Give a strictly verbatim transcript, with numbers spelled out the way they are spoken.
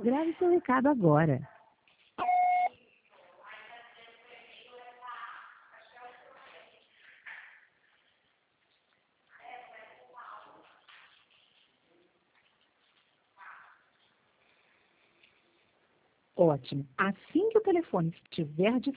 Grave seu recado agora. Ótimo. Assim que o telefone estiver disponível,